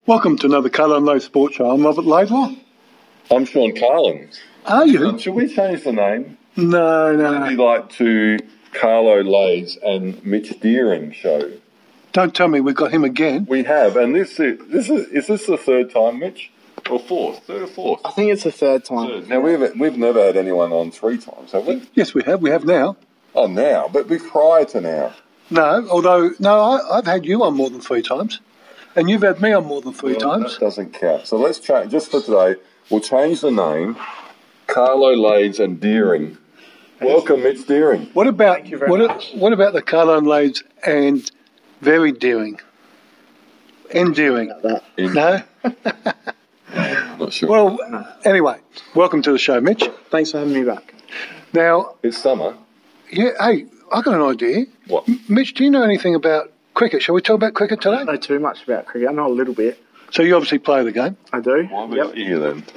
Welcome to another Colour and Low Sports Show. I'm Robert Laidlaw. I'm Sean Carlin. Are you? Should we change the name? No. Maybe like to Carlo Lades and Mitch Deering show. Don't tell me we've got him again. We have, and is this the third time, Mitch? Or fourth? Third or fourth? I think it's the third time. Third. Now, we've never had anyone on 3 times, have we? Yes, we have. We have now. Oh, now, but prior to now. No, I've had you on more than 3 times. And you've had me on more than 3 times. That doesn't count. So let's change, just for today, we'll change the name, Carlo Lades and Deering. Welcome, Mitch Deering. What about Thank you very much. What about the Colour and Lades and very Deering? Endearing. No? Not sure. Well, anyway, welcome to the show, Mitch. Thanks for having me back. Now, It's summer. yeah, hey, I got an idea. What? Mitch, do you know anything about cricket? Shall we talk about cricket today? I don't know too much about cricket. I know a little bit. So you obviously play the game. I do. Why were you here then?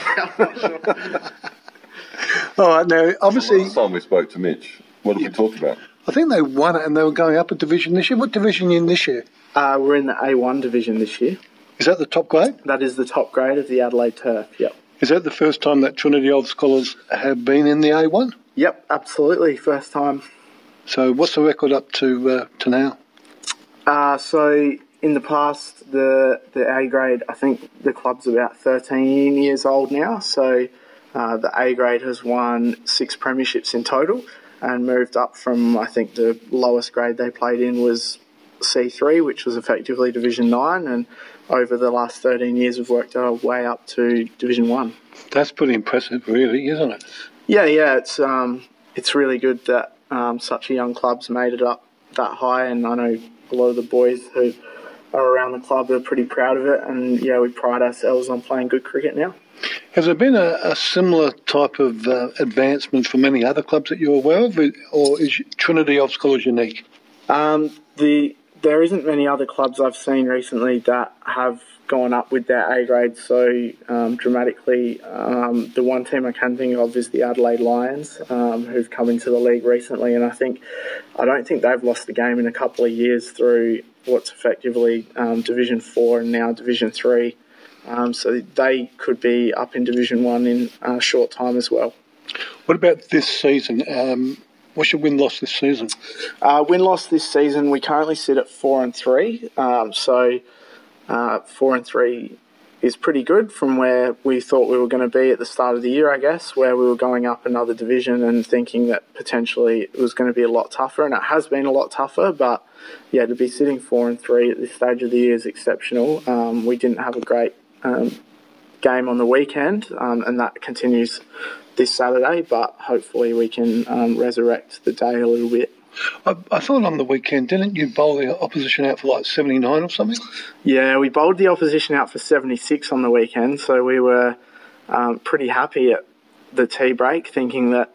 All right, now, obviously, Last time we spoke to Mitch, what did we talk about? I think they won it and they were going up a division this year. What division are you in this year? We're in the A1 division this year. Is that the top grade? That is the top grade of the Adelaide Turf. Yep. Is that the first time that Trinity Old Scholars have been in the A1? Yep, absolutely. First time. So what's the record up to now? So in the past, the A grade, I think the club's about 13 years old now. So the A grade has won 6 premierships in total and moved up from, I think the lowest grade they played in was C3, which was effectively Division 9. And over the last 13 years, we've worked our way up to Division 1. That's pretty impressive, really, isn't it? Yeah, it's really good that such a young club's made it up that high, and I know a lot of the boys who are around the club are pretty proud of it, and yeah, we pride ourselves on playing good cricket now. Has there been a similar type of advancement from any other clubs that you're aware of, or is Trinity Old Scholars unique? There isn't many other clubs I've seen recently that have gone up with their A grade so dramatically. The one team I can think of is the Adelaide Lions, who've come into the league recently, and I don't think they've lost the game in a couple of years through what's effectively Division 4 and now Division 3. So they could be up in Division 1 in a short time as well. What about this season? What's your win-loss this season? Win-loss this season, we currently sit at 4-3. 4-3 is pretty good from where we thought we were going to be at the start of the year, I guess, where we were going up another division and thinking that potentially it was going to be a lot tougher, and it has been a lot tougher, but yeah, to be sitting 4-3 at this stage of the year is exceptional. We didn't have a great game on the weekend, and that continues this Saturday, but hopefully we can resurrect the day a little bit. I thought on the weekend, didn't you bowl the opposition out for like 79 or something? Yeah, we bowled the opposition out for 76 on the weekend, so we were pretty happy at the tea break, thinking that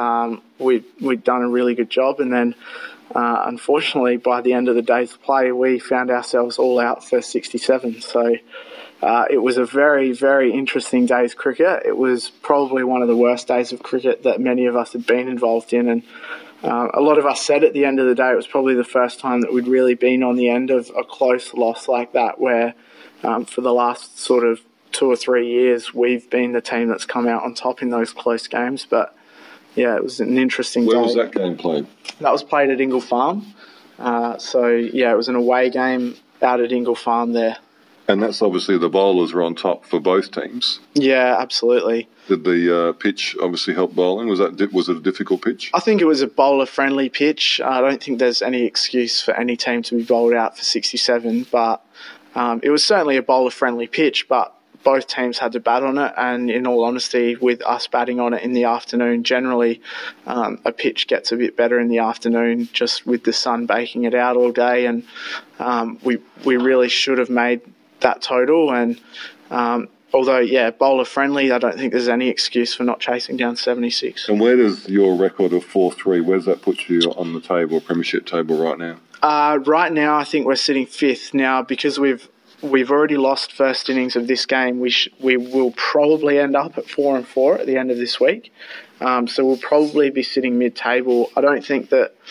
we'd done a really good job, and then unfortunately by the end of the day's play we found ourselves all out for 67. So it was a very, very interesting day's cricket. It was probably one of the worst days of cricket that many of us had been involved in, and a lot of us said at the end of the day it was probably the first time that we'd really been on the end of a close loss like that, where for the last sort of 2 or 3 years we've been the team that's come out on top in those close games. But yeah, it was an interesting day. Where was that game played? That was played at Ingle Farm. So yeah, it was an away game out at Ingle Farm there. And that's obviously the bowlers were on top for both teams. Yeah, absolutely. Did the pitch obviously help bowling? Was it a difficult pitch? I think it was a bowler-friendly pitch. I don't think there's any excuse for any team to be bowled out for 67, but it was certainly a bowler-friendly pitch, but both teams had to bat on it, and in all honesty, with us batting on it in the afternoon, generally a pitch gets a bit better in the afternoon just with the sun baking it out all day, and we really should have made that total, and although, yeah, bowler friendly, I don't think there's any excuse for not chasing down 76. And where does your record of 4-3, where does that put you on the table, premiership table right now? Right now, I think we're sitting 5th. Now, because we've already lost first innings of this game, we will probably end up at 4-4 at the end of this week. So we'll probably be sitting mid-table. I don't think that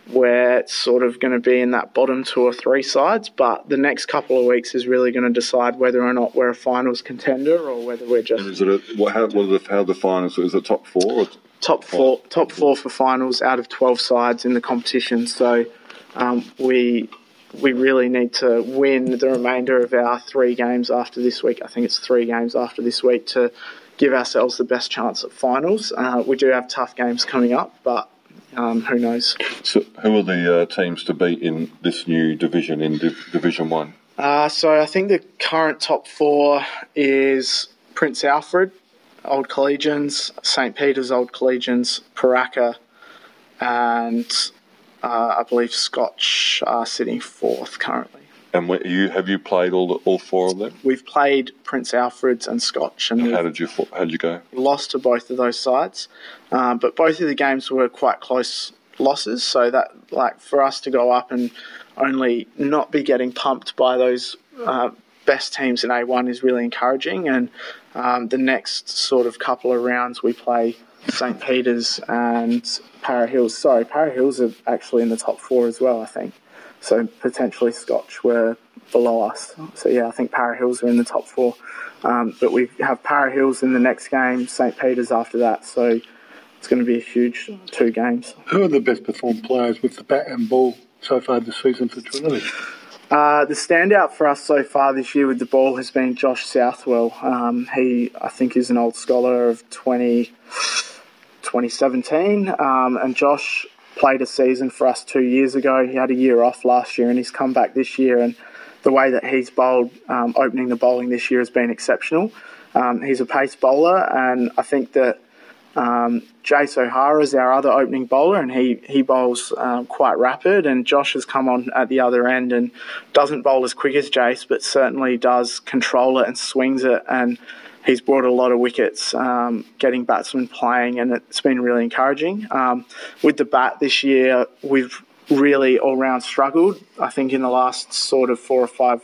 we're sort of going to be in that bottom 2 or 3 sides, but the next couple of weeks is really going to decide whether or not we're a finals contender or whether we're just... And is it how the finals? Is it top 4? Or top four for finals out of 12 sides in the competition. So we really need to win the remainder of our 3 games after this week. I think it's 3 games after this week to give ourselves the best chance at finals. We do have tough games coming up, but who knows? So who are the teams to beat in this new division, in Division 1? So I think the current top 4 is Prince Alfred, Old Collegians, St. Peter's Old Collegians, Paraka, and I believe Scotch are sitting 4th currently. And have you played all 4 of them? We've played Prince Alfred's and Scotch, and how did you go? Lost to both of those sides, but both of the games were quite close losses. So that, like, for us to go up and only not be getting pumped by those best teams in A1 is really encouraging. And the next sort of couple of rounds we play St. Peter's and Para Hills. Sorry, Para Hills are actually in the top 4 as well, I think. So potentially Scotch were below us. So yeah, I think Para Hills are in the top 4. But we have Para Hills in the next game, St. Peter's after that. So it's going to be a huge 2 games. Who are the best performed players with the bat and ball so far this season for Trinity? The standout for us so far this year with the ball has been Josh Southwell. He, I think, is an old scholar of 2017. And Josh played a season for us 2 years ago. He had a year off last year and he's come back this year, and the way that he's bowled, opening the bowling this year has been exceptional. He's a pace bowler, and I think that Jace O'Hara is our other opening bowler, and he bowls quite rapid, and Josh has come on at the other end and doesn't bowl as quick as Jace, but certainly does control it and swings it, and he's brought a lot of wickets, getting batsmen playing, and it's been really encouraging. With the bat this year, we've really all-round struggled. I think in the last sort of 4 or 5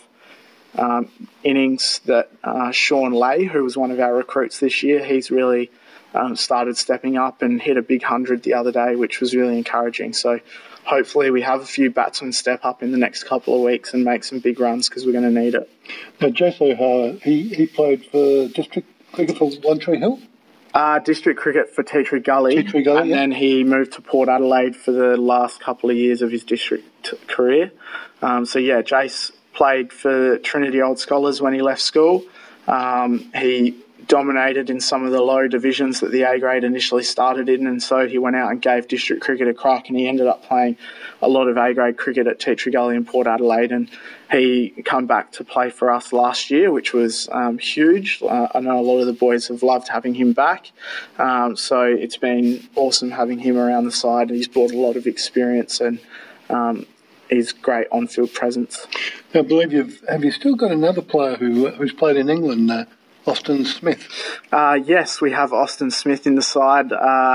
innings that Sean Lay, who was one of our recruits this year, he's really started stepping up and hit a big 100 the other day, which was really encouraging. So hopefully we have a few batsmen step up in the next couple of weeks and make some big runs, because we're going to need it. Now, Jace O'Hara, he played for district cricket for One Tree Hill? District cricket for Tea Tree Gully. And then he moved to Port Adelaide for the last couple of years of his district career. Jace played for Trinity Old Scholars when he left school. He dominated in some of the low divisions that the A grade initially started in, and so he went out and gave district cricket a crack, and he ended up playing a lot of A grade cricket at Tea Tree Gully and Port Adelaide, and he come back to play for us last year, which was huge. I know a lot of the boys have loved having him back, so it's been awesome having him around the side. He's brought a lot of experience, and he's great on-field presence. I believe have you still got another player who's played in England, Austin Smith? Yes, we have Austin Smith in the side.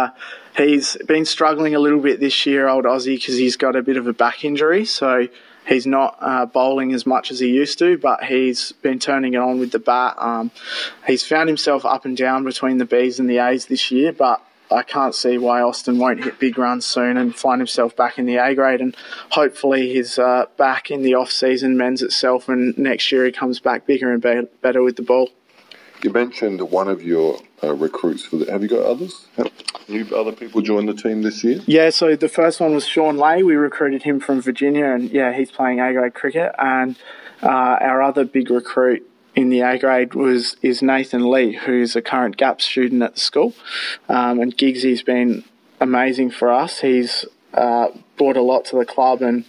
He's been struggling a little bit this year, old Aussie, because he's got a bit of a back injury, so he's not bowling as much as he used to, but he's been turning it on with the bat. He's found himself up and down between the Bs and the As this year, but I can't see why Austin won't hit big runs soon and find himself back in the A grade, and hopefully his back in the off-season mends itself, and next year he comes back bigger and better with the ball. You mentioned one of your recruits for have you got others? Have other people joined the team this year? Yeah, so the first one was Sean Lay. We recruited him from Virginia, and yeah, he's playing A-grade cricket. And our other big recruit in the A-grade is Nathan Lee, who's a current GAP student at the school. And Giggsy's been amazing for us. He's brought a lot to the club, and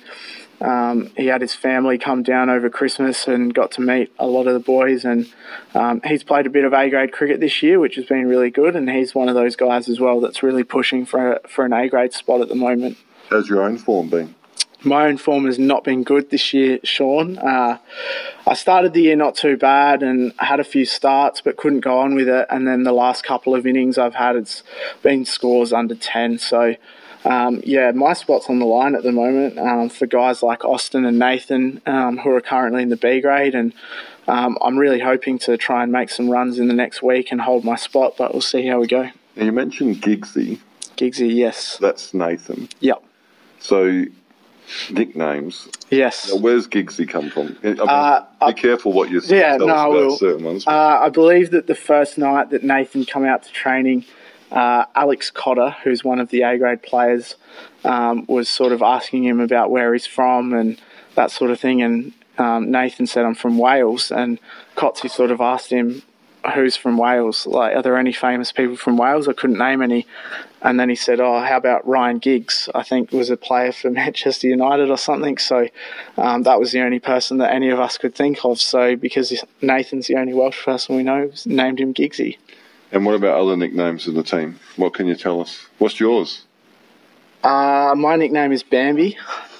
he had his family come down over Christmas and got to meet a lot of the boys, and he's played a bit of A-grade cricket this year, which has been really good, and he's one of those guys as well that's really pushing for an A-grade spot at the moment. How's your own form been? My own form has not been good this year, Sean. I started the year not too bad and had a few starts but couldn't go on with it, and then the last couple of innings I've had, it's been scores under 10, so my spot's on the line at the moment for guys like Austin and Nathan, who are currently in the B grade, and I'm really hoping to try and make some runs in the next week and hold my spot, but we'll see how we go. Now you mentioned Giggsy. Giggsy, yes. That's Nathan. Yep. So, nicknames. Yes. Now, where's Giggsy come from? Be careful what you tell us about certain ones. I believe that the first night that Nathan come out to training, Alex Cotter, who's one of the A-grade players, was sort of asking him about where he's from and that sort of thing. And Nathan said, I'm from Wales. And Cotsy sort of asked him, who's from Wales? Like, are there any famous people from Wales? I couldn't name any. And then he said, how about Ryan Giggs? I think was a player for Manchester United or something. So that was the only person that any of us could think of. So because Nathan's the only Welsh person we know, named him Giggsy. And what about other nicknames in the team? What can you tell us? What's yours? My nickname is Bambi.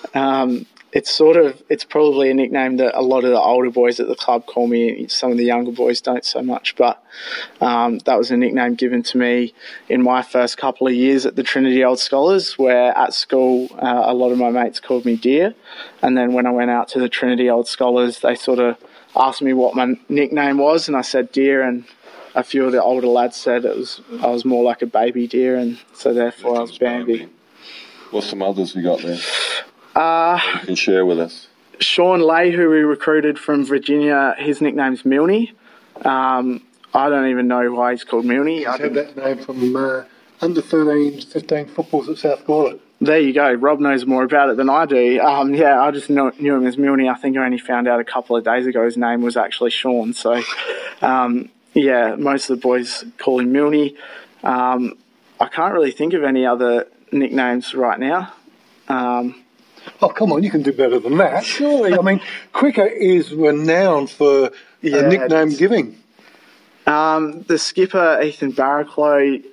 It's probably a nickname that a lot of the older boys at the club call me. Some of the younger boys don't so much, but that was a nickname given to me in my first couple of years at the Trinity Old Scholars, where at school a lot of my mates called me Deer. And then when I went out to the Trinity Old Scholars, they sort of asked me what my nickname was, and I said Deer, and a few of the older lads said I was more like a baby deer, and so therefore I was Bambi. What's some others you got there? You can share with us. Sean Lay, who we recruited from Virginia, his nickname's Milne. I don't even know why he's called Milne. He's had that name from under 13, 15 footballs at South Gawler. There you go. Rob knows more about it than I do. I just knew him as Milne. I think I only found out a couple of days ago his name was actually Sean. So, most of the boys call him Milne. I can't really think of any other nicknames right now. Oh, come on, you can do better than that, surely. I mean, cricket is renowned for nickname giving. The skipper, Ethan Barraclough,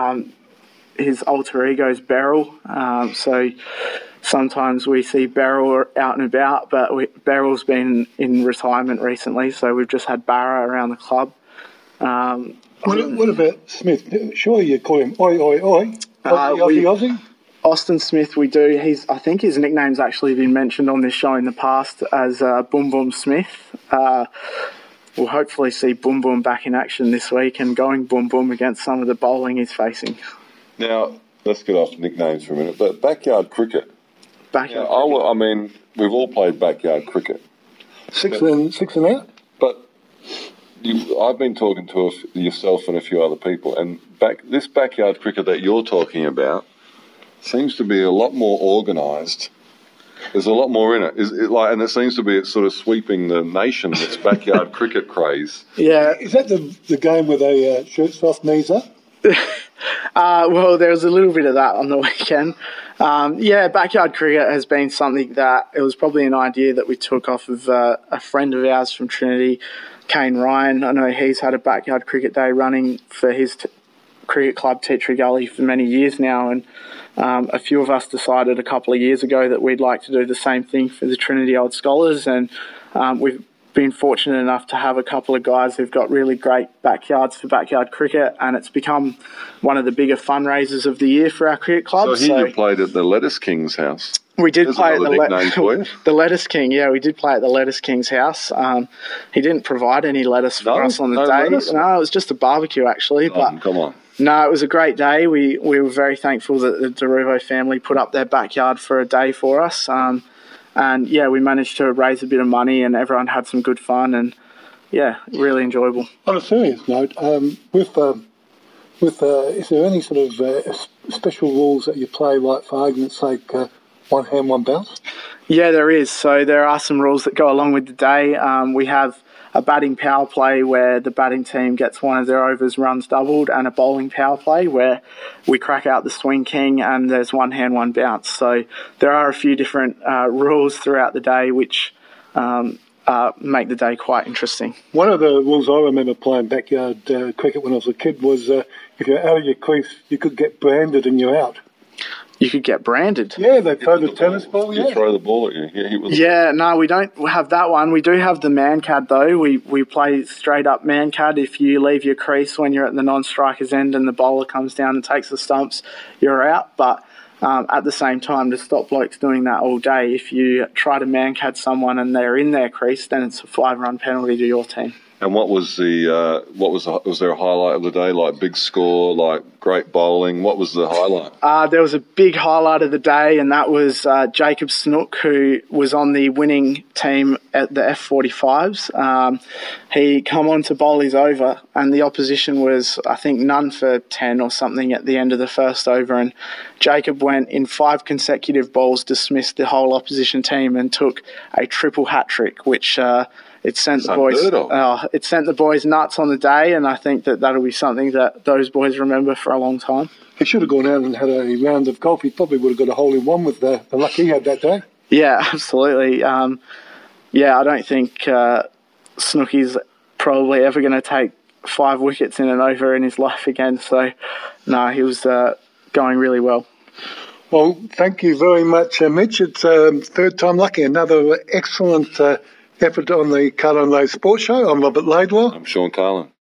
his alter ego is Beryl. So sometimes we see Beryl out and about, but Beryl's been in retirement recently, so we've just had Barra around the club. What about Smith? Surely you call him Oi, Oi, Oi. Aussie? Austin Smith, we do. I think his nickname's actually been mentioned on this show in the past as Boom Boom Smith. We'll hopefully see Boom Boom back in action this week and going boom boom against some of the bowling he's facing. Now, let's get off nicknames for a minute, but backyard cricket. Cricket. I mean, we've all played backyard cricket. Six and out? But I've been talking to yourself and a few other people, and this backyard cricket that you're talking about seems to be a lot more organised. There's a lot more in it. And it seems to be sort of sweeping the nation, this backyard cricket craze. Yeah. Is that the game where they shoot off knees up? Well, there was a little bit of that on the weekend. Backyard cricket has been something that it was probably an idea that we took off of a friend of ours from Trinity, Kane Ryan. I know he's had a backyard cricket day running for his cricket club, Teatree Gully, for many years now, and a few of us decided a couple of years ago that we'd like to do the same thing for the Trinity Old Scholars, and we've been fortunate enough to have a couple of guys who've got really great backyards for backyard cricket, and it's become one of the bigger fundraisers of the year for our cricket club. So you played at the Lettuce King's house. We did play at the Lettuce King. Yeah, we did play at the Lettuce King's house. He didn't provide any lettuce for us on the day. Lettuce? No, it was just a barbecue actually. But come on. No, it was a great day. We were very thankful that the DeRuvo family put up their backyard for a day for us. We managed to raise a bit of money and everyone had some good fun and, really enjoyable. On a serious note, is there any sort of special rules that you play, like for argument's sake, one hand, one bounce? Yeah, there is. So there are some rules that go along with the day. We have a batting power play where the batting team gets one of their overs runs doubled, and a bowling power play where we crack out the swing king and there's one hand, one bounce. So there are a few different rules throughout the day which make the day quite interesting. One of the rules I remember playing backyard cricket when I was a kid was if you're out of your crease, you could get branded and you're out. You could get branded. Yeah, they throw the tennis ball. You throw the ball at you. No, we don't have that one. We do have the man-cad, though. We play straight-up man-cad. If you leave your crease when you're at the non-striker's end and the bowler comes down and takes the stumps, you're out. But at the same time, to stop blokes doing that all day, if you try to man-cad someone and they're in their crease, then it's a 5-run penalty to your team. And what was was there a highlight of the day, like big score, like great bowling? What was the highlight? There was a big highlight of the day, and that was Jacob Snook, who was on the winning team at the F45s. He come on to bowl his over, and the opposition was, I think, none for 10 or something at the end of the first over, and Jacob went in 5 consecutive balls, dismissed the whole opposition team, and took a triple hat trick, which it sent the boys nuts on the day, and I think that'll be something that those boys remember for a long time. He should have gone out and had a round of golf. He probably would have got a hole in one with the luck he had that day. Yeah, absolutely. I don't think Snooky's probably ever going to take 5 wickets in an over in his life again. So, no, he was going really well. Well, thank you very much, Mitch. It's third time lucky. Another excellent effort on the Carlin Lowe Sports Show. I'm Robert Laidlaw. I'm Sean Carlin.